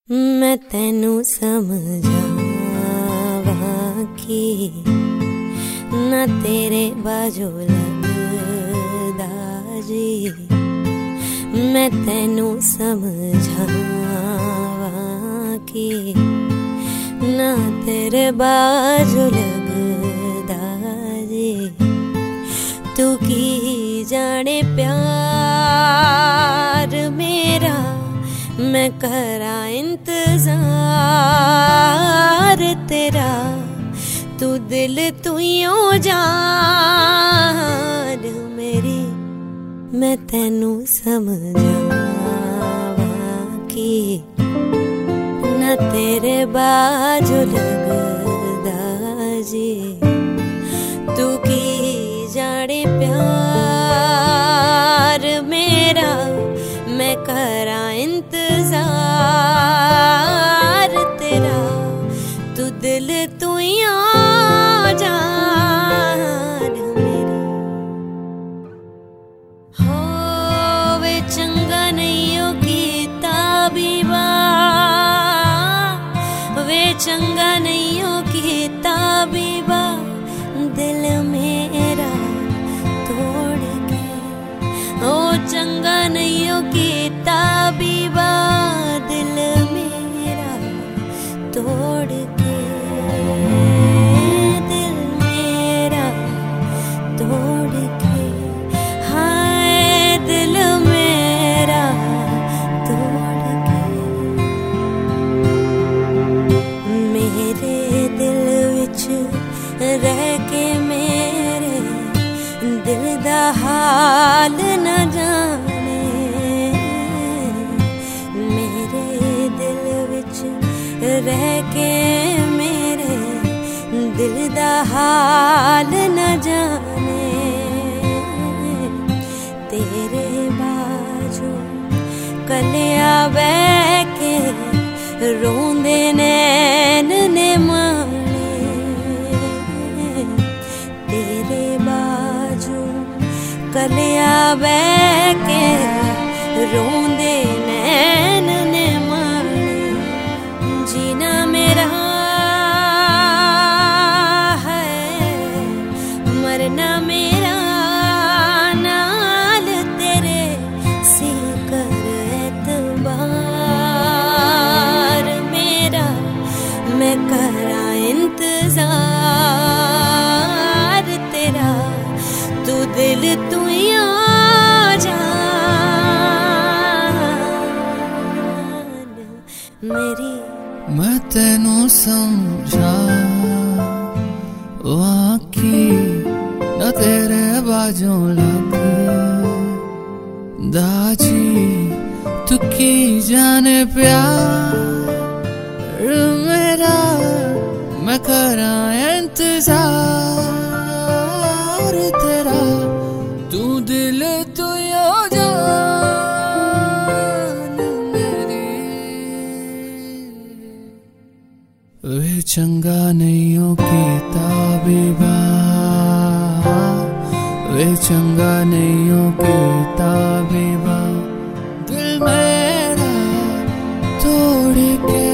मैं तेनू समझावा कि ना तेरे बाजू लगदा जी। मैं तेनू समझावा कि ना तेरे बाजू लगदा जी। तू की जाने प्यार मेरा, मैं करा इंतजार तेरा। तू दिल तू यूं जान मेरी, मैं तेनू समझावा कि ना तेरे बाजू लगदा जी। तू की जाने प्यार मेरा, मैं करा इंतजार तेरा। तू दिल तू यूं जान मेरी। हो वे चंगा नहीं हो कीता बीबा, वे चंगा नहीं हो कीता बीबा। दिल मेरा तोड़ के, ओ चंगा नहीं हो कीता बीबा। दिल मेरा तोड़ के, दिल मेरा तोड़ के, हाय दिल मेरा तोड़ के। मेरे दिल विच रह के मेरे दिल दा हाल न जाने। मेरे दिल विच रह के मेरे दिल दा हाल न जाने। तेरे बाजू कलिया बह के रोंदे नैन ने माने। तेरे बाजू कलिया बह के रोंदे नैन ने माने। जीना मेरा है, मरना मेरा नाल तेरे सी कर एतबार मेरा। मैं करा इंतजार तेरा। तू दिल तू यूं जान मेरी। मैं तेनू समझावा कि ना तेरे बाजू लगदा जी। तू की जाने प्यार मेरा, मैं करा इंतजार तेरा। तू दिल तू यूं जान मेरी। वे चंगा नहीं हो कीता बीबा, वे चंगा नहीं हो कीता बीबा। दिल मेरा तोड़ के